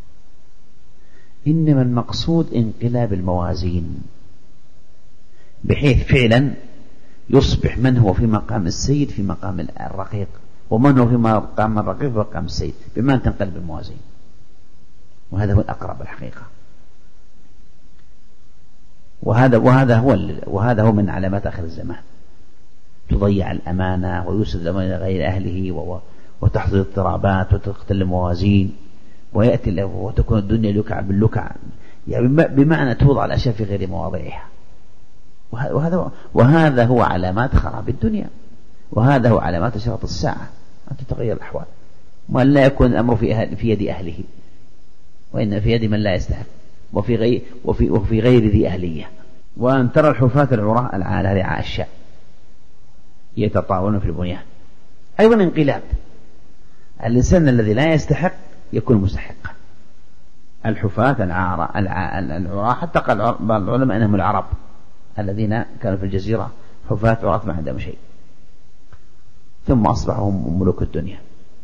إنما المقصود انقلاب الموازين، بحيث فعلا يصبح من هو في مقام السيد في مقام الرقيق، ومن هو في مقام الرقيق في مقام السيد، بما أن تنقلب الموازين. وهذا هو الأقرب الحقيقة. وهذا وهذا هو وهذا هو من علامات آخر الزمان. تضيع الأمانة ويوسد الأمانة إلى غير أهله، وتحصل اضطرابات وتختل الموازين، ويأتي وتكون الدنيا لكع باللكع، يعني بمعنى توضع الأشياء في غير مواضعها. وهذا وهذا هو علامات خراب الدنيا، وهذا هو علامات أشراط الساعة، أن تتغير الأحوال، وأن لا يكون الأمر في, أهل في يد أهله، وإن في يد من لا يستحق، وفي غير, وفي, وفي غير ذي أهلية. وأن ترى الحفاة العراة العالة رعاء الشاء يتطاولون في البنيان. أيضا انقلاب، الإنسان الذي لا يستحق يكون مستحقا. الحفاة العراة، حتى قال بعض العلماء أنهم العرب الذين كانوا في الجزيرة حفاة عراة ما عندهم شيء، ثم أصبحوا ملوك الدنيا.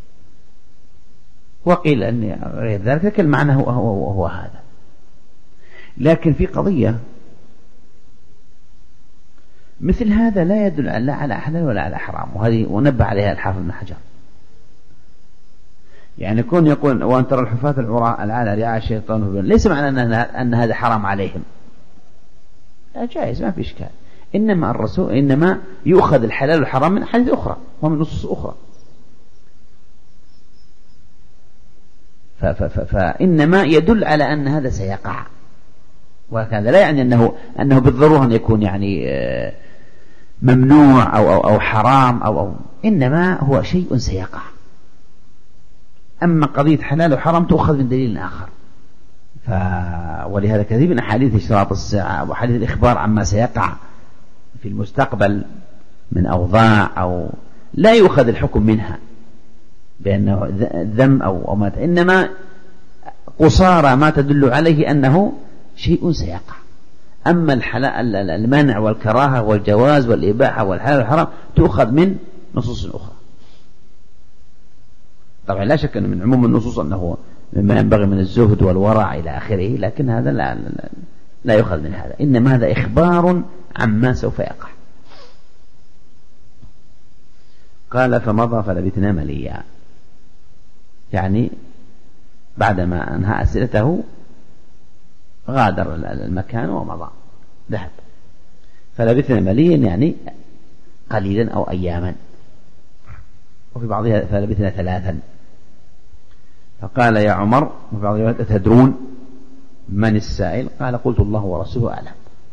وقيل أن غير ذلك، لكن المعنى هو, هو, هو هذا. لكن في قضية مثل هذا لا يدل لا على حلال ولا على حرام، وهذه ونبه عليها الحافظ بن حجر. يعني يكون يقول وأن ترى الحفاة العراة العالة رعاء الشيطان، ليس معنى أن, أن هذا حرام عليهم، جائز ما في إشكال. إنما الرسول إنما يؤخذ الحلال والحرام من حديث أخرى ومن نصوص أخرى. فإنما يدل على أن هذا سيقع، وهذا لا يعني أنه أنه بالضرورة أن يكون يعني ممنوع أو أو أو حرام أو أو إنما هو شيء سيقع. أما قضية حلال وحرام تؤخذ من دليل آخر. ف... ولهذا كثير من أحاديث إشراط الساعة وحديث الإخبار عما سيقع في المستقبل من أوضاع أو لا يؤخذ الحكم منها بأنه ذم أو ما، إنما قصارى ما تدل عليه أنه شيء سيقع. أما الحلال المنع والكراهة والجواز والإباحة والحلال والحرام تؤخذ من نصوص أخرى. طبعا لا شك أن من عموم النصوص أنه مما ينبغي من الزهد والورع إلى آخره، لكن هذا لا, لا, لا يؤخذ من هذا، إنما هذا إخبار عما سوف يقع. قال فمضى فلبثنا مليا، يعني بعدما أنهى أسئلته غادر المكان ومضى ذهب. فلبثنا مليا يعني قليلا أو أياما، وفي بعضها فلبثنا ثلاثا. فقال يا عمر وفي بعض الروايات أتدرون من السائل؟ قال قلت الله ورسوله أعلم.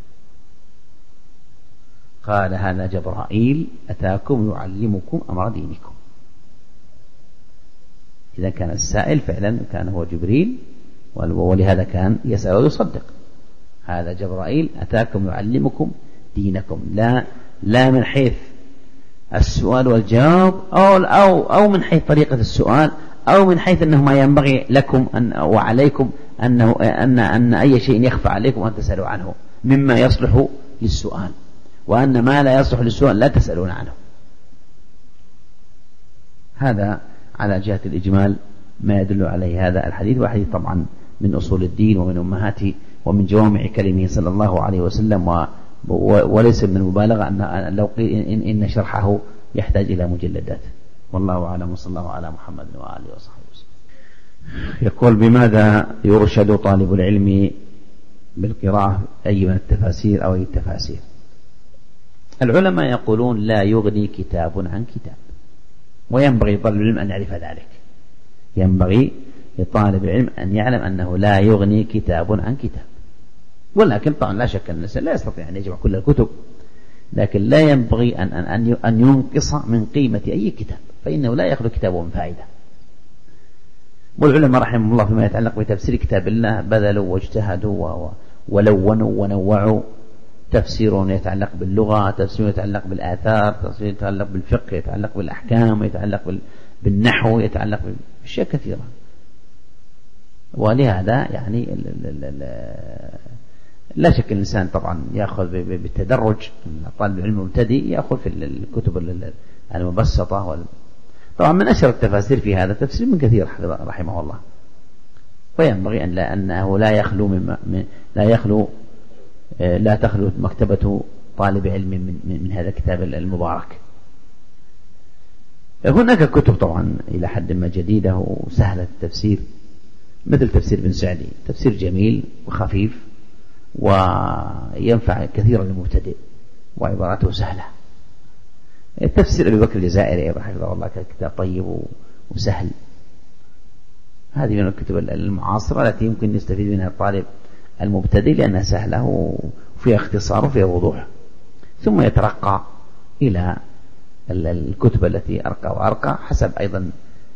قال هذا جبرائيل أتاكم يعلمكم أمر دينكم. إذا كان السائل فعلا كان هو جبريل، ولهذا كان يسأل ويصدق. هذا جبرائيل أتاكم يعلمكم دينكم، لا لا من حيث السؤال والجواب أو أو أو من حيث طريقة السؤال، أو من حيث أنه ما ينبغي لكم أن وعليكم أنه أن أن أي شيء يخفى عليكم أن تسألوا عنه مما يصلح للسؤال، وأن ما لا يصلح للسؤال لا تسألون عنه. هذا على جهة الإجمال ما يدل عليه هذا الحديث. وحديث طبعا من أصول الدين ومن أمهاته ومن جوامع كلمه صلى الله عليه وسلم، و وليس من المبالغة أن لو قيل إن, إن شرحه يحتاج إلى مجلدات. والله أعلم، وصلى الله على محمد وآله وصحبه وسلم. يقول: بماذا يرشد طالب العلم بالقراءة، أي من التفاسير أو أي التفاسير؟ العلماء يقولون لا يغني كتاب عن كتاب، وينبغي طالب العلم أن يعرف ذلك. ينبغي لطالب العلم أن يعلم أنه لا يغني كتاب عن كتاب. ولكن طبعا لا شك أن الإنسان لا يستطيع أن يجمع كل الكتب، لكن لا ينبغي أن أن أن ينقص من قيمة أي كتاب، فإنه لا يخلو كتابه من فائدة. والعلماء رحمهم الله فيما يتعلق بتفسير كتاب الله بذلوا واجتهدوا ولونوا ونوعوا. تفسير يتعلق باللغة، تفسير يتعلق بالآثار، تفسير يتعلق بالفقه، يتعلق بالأحكام، يتعلق بالنحو، يتعلق بأشياء كثيرة. ولهذا يعني لا شك الإنسان طبعا يأخذ بالتدرج. طالب العلم المبتدئ يأخذ في الكتب المبسطة. طبعا من أشهر التفاسير في هذا تفسير من كثير رحمه الله. وينبغي أن لا أنه لا يخلو من لا يخلو لا تخلو مكتبة طالب علم من, من هذا الكتاب المبارك. هناك كتب طبعا إلى حد ما جديدة وسهلة التفسير، مثل تفسير ابن سعدي، تفسير جميل وخفيف وينفع كثيرا للمبتدئ وعباراته سهلة. تفسير أبي بكر الجزائري رحمه الله كتاب طيب وسهل. هذه من الكتب المعاصرة التي يمكن يستفيد منها الطالب المبتدئ لأنها سهلة وفيها اختصار وفيها وضوح. ثم يترقى إلى الكتب التي أرقى وأرقى حسب أيضا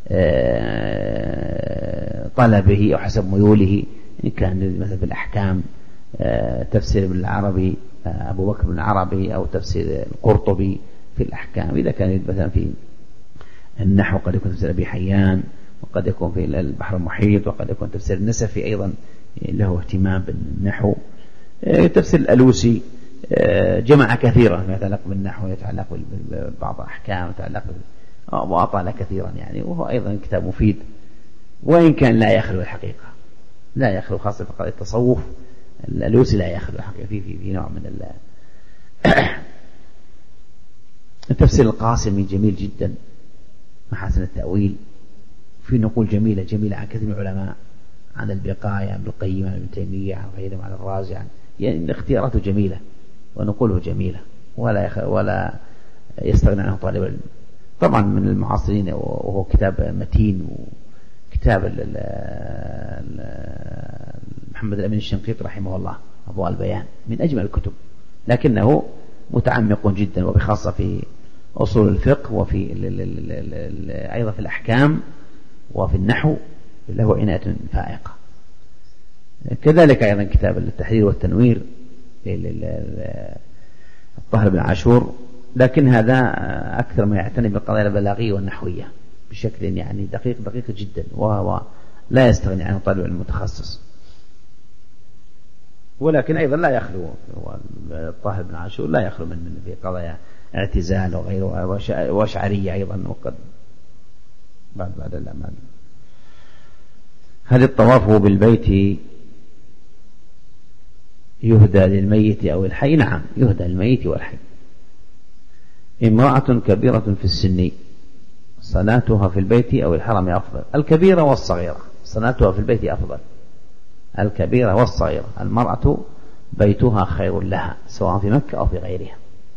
طلبه أو حسب ميوله. إن كان مثلا في الأحكام تفسير ابن العربي أبو بكر بن العربي، أو تفسير القرطبي في الأحكام. إذا كان مثلا في النحو قد يكون تفسير أبي حيان، وقد يكون في البحر المحيط، وقد يكون تفسير النسفي أيضا له اهتمام بالنحو. تفسير الألوسي جمع كثيرا يتعلق بالنحو، يتعلق ببعض الأحكام، يتعلق وأطال كثيرا يعني، وهو أيضا كتاب مفيد. وإن كان لا يخلو الحقيقة، لا يخلو خاصة في قضية التصوف. الألوسي لا يخلو الحقيقة في, في, في نوع من التفسير القاسمي جميل جدا، محاسن التأويل، في نقول جميلة جميلة عن كثير من العلماء، عن البقاية، عن القيم، عن ابن تيمية، عن غيرهم، عن الرازي، عن يعني اختياراته جميلة ونقوله جميلة، ولا يخ... ولا يستغنى عنه طالب العلم. طبعا من المعاصرين وهو كتاب متين، وكتاب ال ال محمد الأمين الشنقيطي رحمه الله أضواء البيان، من أجمل الكتب، لكنه متعمق جدا، وبخاصة في أصول الفقه، وفي ال ال ال ال ال أيضا في الأحكام وفي النحو له عناية فائقة. كذلك أيضا كتاب التحرير والتنوير الطاهر بن عاشور، لكن هذا أكثر ما يعتني بالقضايا البلاغية والنحوية بشكل يعني دقيق دقيق جدا، وهو لا يستغني عنه طالب المتخصص. ولكن أيضا لا يخلو الطاهر بن عاشور لا يخلو من في قضايا اعتزال وغيره، وأشعرية أيضا، وقد بعد بعد الأمان. هل الطواف بالبيت يهدى للميت أو الحي؟ نعم، يهدى للميت والحي. امرأة كبيرة في السن صلاتها في البيت أو الحرم أفضل؟ الكبيرة والصغيرة صلاتها في البيت أفضل. الكبيرة والصغيرة، المرأة بيتها خير لها سواء في مكة أو في غيرها.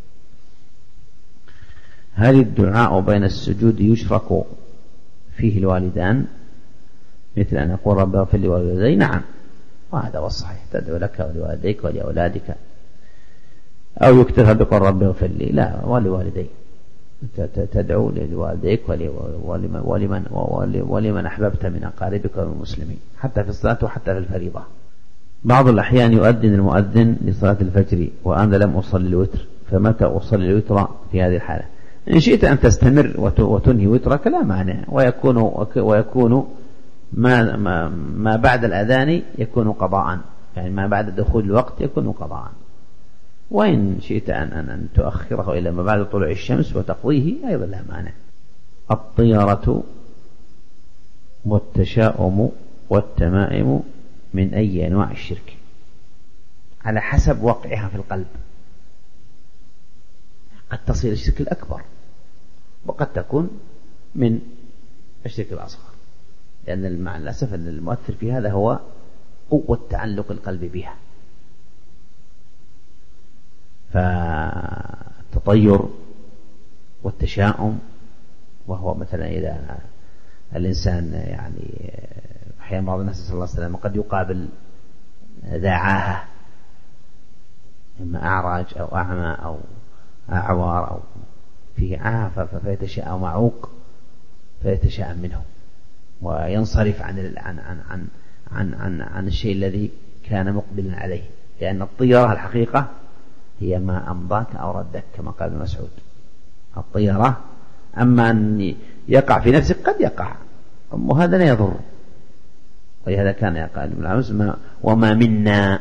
هل الدعاء بين السجود يشرك فيه الوالدان، مثل أن يقول رب اغفر لي ولوالدي؟ نعم، وهذا هو الصحيح، تدعو لك ولوالديك ولأولادك، أو يكتفى بقول رب اغفر لي؟ لا، ولوالدي. تدعو لوالديك ولمن, ولمن, ولمن أحببت من أقاربك والمسلمين حتى في الصلاة وحتى في الفريضة. بعض الأحيان يؤذن المؤذن لصلاة الفجر وأنا لم أصلي الوتر، فمتى أصلي الوتر في هذه الحالة؟ إن شئت أن تستمر وتنهي وترك لا مانع، ويكون, ويكون ما, ما, ما بعد الأذان يكون قضاء، يعني ما بعد دخول الوقت يكون قضاء. وإن شئت أن, أن, أن تؤخره إلى ما بعد طلوع الشمس وتقضيه أيضا لا مانع. الطيرة والتشاؤم والتمائم من أي أنواع الشرك؟ على حسب وقعها في القلب، قد تصل الشرك الأكبر وقد تكون من الشرك الأصغر، لأن مع الأسف أن المؤثر في هذا هو قوة تعلق القلب بها. فالتطير والتشاؤم، وهو مثلا إذا الإنسان يعني أحيانا بعض الناس صلى الله عليه وسلم قد يقابل ذا عاهة، إما أعرج أو أعمى أو أعوار أو فيه عاهة فيتشاءم معوق فيتشاءم منه وينصرف عن عن عن عن عن, عن الشيء الذي كان مقبلا عليه، لأن الطيرة الحقيقة هي ما أمضاك أو ردك كما قال ابن مسعود. الطيرة أما أن يقع في نفسك قد يقع وهذا لا يضر، ولهذا كان يقال ابن العمس وما منا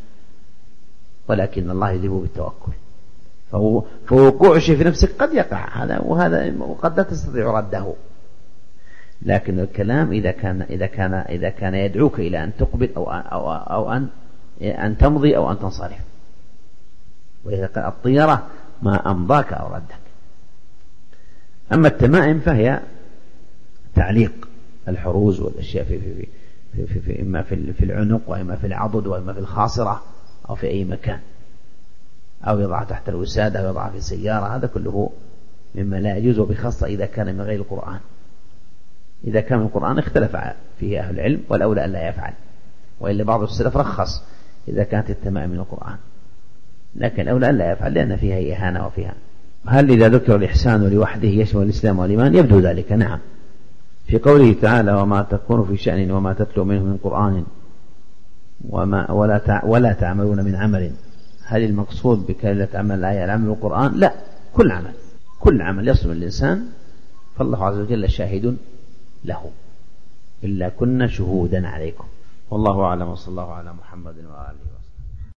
ولكن الله يذهب بالتوكل. فوقوع شيء في نفسك قد يقع هذا وهذا وقد لا تستطيع رده، لكن الكلام إذا كان إذا كان إذا كان يدعوك إلى أن تقبل أو أو أو أن أن تمضي أو أن تنصرف. وإذا كان الطيرة ما أمضاك أو ردك. أما التمائم فهي تعليق الحروز والأشياء في في في في, في إما في في العنق وإما في العضد وإما في الخاصرة أو في أي مكان، أو يضع تحت الوسادة أو يضع في سيارة، هذا كله مما لا يجوز، وبخاصة إذا كان من غير القرآن. إذا كان من القرآن اختلف فيه أهل العلم والأولى أن لا يفعل، وإلا بعض السلف رخص إذا كانت التمائم من القرآن، لكن الأولى أن لا يفعل لأن فيها إهانة وفيها. هل إذا ذكر الإحسان لوحده يشمل الإسلام والإيمان؟ يبدو ذلك نعم، في قوله تعالى وما تكون في شأن وما تتلو منه من قرآن وما ولا ولا تعملون من عمل. هل المقصود بكلمة عمل الآية العمل القرآن؟ لا، كل عمل كل عمل يصل الإنسان فالله عز وجل شاهد له، إلا كنا شهودا عليكم. والله أعلم، وصلى الله على محمد وآله وسلم.